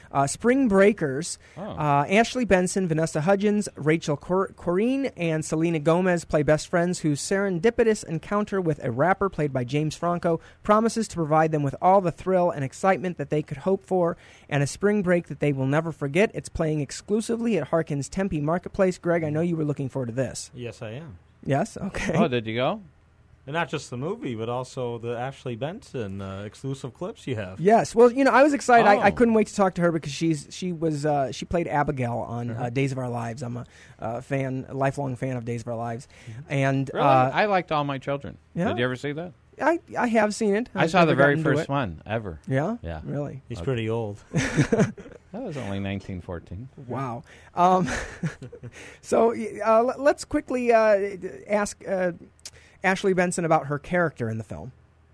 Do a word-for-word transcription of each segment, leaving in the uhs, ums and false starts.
Uh, Spring Breakers, Oh. uh, Ashley Benson, Vanessa Hudgens, Rachel Cor- Corrine, and Selena Gomez play best friends whose serendipitous encounter with a rapper played by James Franco promises to provide them with all the thrill and excitement that they could hope for, and a spring break that they will never forget. It's playing exclusively at Harkins Tempe Marketplace. Greg, I know you were looking forward to this. Yes, I am. Yes? Okay. Oh, did you go? And not just the movie, but also the Ashley Benson uh, exclusive clips you have. Yes. Well, you know, I was excited. Oh. I, I couldn't wait to talk to her because she's she was uh, she played Abigail on Uh-huh. uh, Days of Our Lives. I'm a uh, fan, a lifelong fan of Days of Our Lives, Mm-hmm. and Really? uh, I liked All My Children. Yeah? Did you ever see that? I I have seen it. I I've saw the never very gotten to first it. one ever. Yeah. Yeah. Really. He's Okay. pretty old. That was only nineteen fourteen. Wow. Um, so uh, l- let's quickly uh, ask uh, Ashley Benson about her character in the film.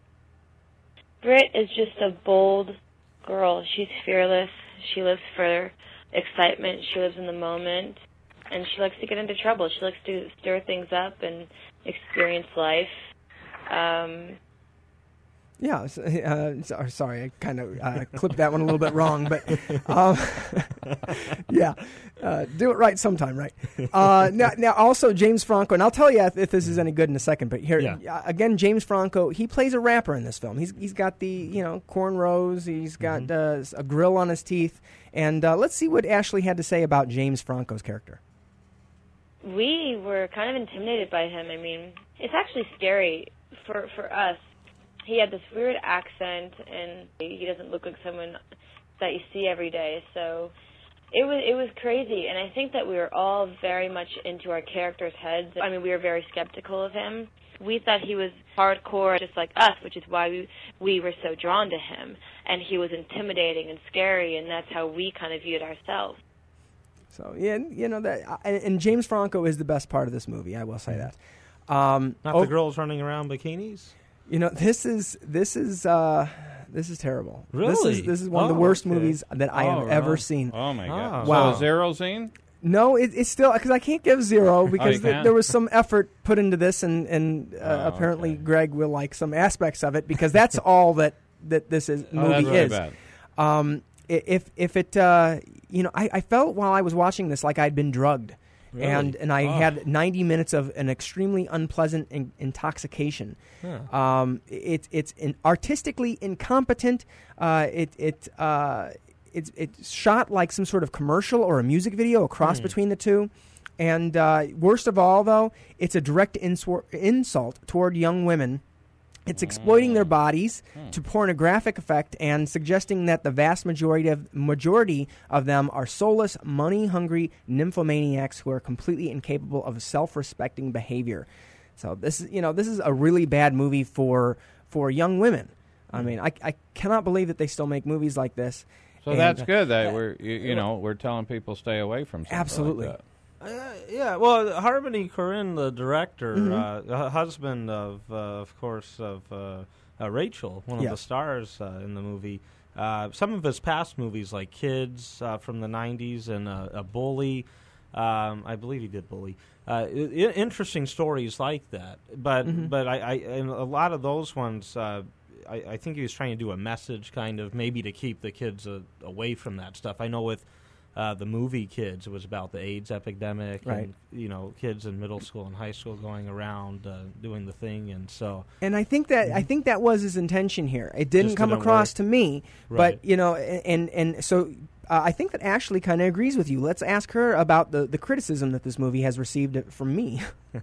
Britt is just a bold girl. She's fearless. She lives for excitement. She lives in the moment. And she likes to get into trouble. She likes to stir things up and experience life. Um, Yeah, s- uh, so- sorry, I kind of uh, clipped that one a little bit wrong, but um, yeah, uh, do it right sometime, right? Uh, now, now, also James Franco, and I'll tell you if, if this is any good in a second. But here Yeah. uh, again, James Franco, he plays a rapper in this film. He's he's got the you know cornrows, he's got Mm-hmm. uh, a grill on his teeth, and uh, let's see what Ashley had to say about James Franco's character. we were kind of intimidated by him. I mean, it's actually scary for for us. He had this weird accent, and he doesn't look like someone that you see every day. So it was it was crazy, and I think that we were all very much into our characters' heads. I mean, we were very skeptical of him. We thought he was hardcore, just like us, which is why we we were so drawn to him. And he was intimidating and scary, and that's how we kind of viewed ourselves. So yeah, you know that, uh, and, and James Franco is the best part of this movie. I will say that. Um, Not oh, the girls running around bikinis? You know, this is this is uh, this is terrible. This Really? is this is one of the Oh, worst okay. movies that I have Oh, ever really? seen. Oh, my God. Oh. Wow. So zero scene? No, it, it's still because I can't give zero because you th- can't? there was some effort put into this, and and uh, Oh, apparently okay. Greg will like some aspects of it because that's all that that this is Oh, movie that's really is. bad. Um, i- if if it uh, you know, I, I felt while I was watching this like I'd been drugged. Really? And and I Oh. had ninety minutes of an extremely unpleasant in, intoxication. Huh. Um, it, it's in artistically incompetent. Uh, it it uh, it's it's shot like some sort of commercial or a music video, a cross Hmm. between the two. And uh, worst of all, though, it's a direct inswar- insult toward young women. It's exploiting their bodies to pornographic effect and suggesting that the vast majority of majority of them are soulless, money-hungry nymphomaniacs who are completely incapable of self-respecting behavior. So this is, you know, this is a really bad movie for for young women. I mean, I, I cannot believe that they still make movies like this. So And, that's uh, good that we're, you, you know, we're telling people stay away from something Absolutely. like that. Uh, yeah, well, Harmony Korine, the director, Mhm. uh, hu- husband of, uh, of course, of uh, uh, Rachel, one of Yes. the stars uh, in the movie. Uh, some of his past movies, like Kids uh, from the nineties and uh, a Bully, um, I believe he did Bully. Uh, I- I- interesting stories like that, but Mhm. but I, I in a lot of those ones. Uh, I, I think he was trying to do a message, kind of, maybe to keep the kids uh, away from that stuff. I know with uh, the movie Kids, it was about the AIDS epidemic, Right. and you know, kids in middle school and high school going around uh, doing the thing, and so And I think that I think that was his intention here. It didn't Just come didn't across work. to me, Right. but you know, and and so uh, I think that Ashley kind of agrees with you. Let's ask her about the the criticism that this movie has received from me.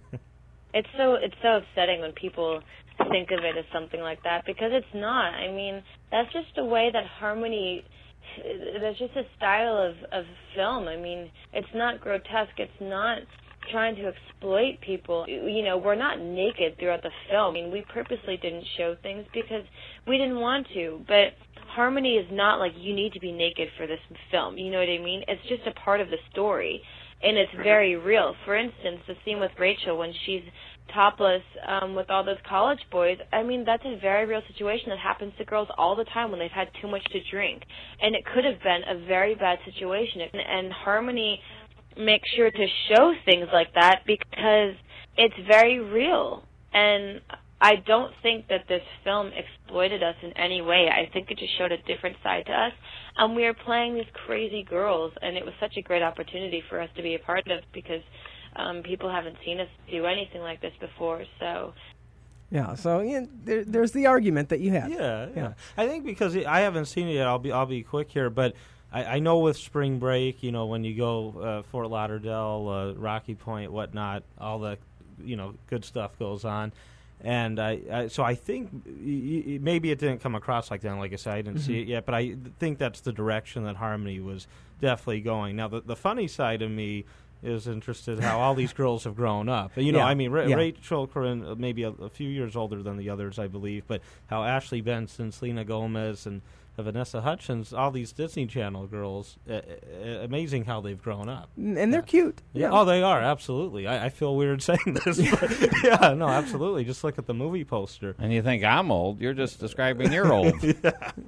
It's so it's so upsetting when people think of it as something like that because it's not. I mean, that's just a way that Harmony. That's just a style of of film. I mean, it's not grotesque. It's not trying to exploit people. You know, we're not naked throughout the film. I mean, we purposely didn't show things because we didn't want to. But Harmony is not like you need to be naked for this film. You know what I mean? It's just a part of the story. And it's very real. For instance, the scene with Rachel when she's topless um, with all those college boys, I mean, that's a very real situation that happens to girls all the time when they've had too much to drink. And it could have been a very bad situation. And, and Harmony makes sure to show things like that because it's very real. And I don't think that this film exploited us in any way. I think it just showed a different side to us. And we are playing these crazy girls, and it was such a great opportunity for us to be a part of because um, people haven't seen us do anything like this before. So, yeah. So yeah, there, there's the argument that you had. Yeah, yeah, Yeah. I think because I haven't seen it yet, I'll be I'll be quick here, but I, I know with spring break, you know, when you go uh, Fort Lauderdale, uh, Rocky Point, whatnot, all the you know good stuff goes on. And I, I, so I think y- y- maybe it didn't come across like that. Like I said, I didn't Mm-hmm. see it yet, but I think that's the direction that Harmony was definitely going. Now, the, the funny side of me is interested how all these girls have grown up. You know, Yeah. I mean, Ra- Yeah. Rachel Corinne, uh, maybe a, a few years older than the others, I believe, but how Ashley Benson, Selena Gomez, and uh, Vanessa Hudgens, all these Disney Channel girls, uh, uh, amazing how they've grown up. And they're cute. Yeah. Oh, they are, absolutely. I, I feel weird saying this. But yeah, no, absolutely. Just look at the movie poster. And you think I'm old? You're just describing you're old.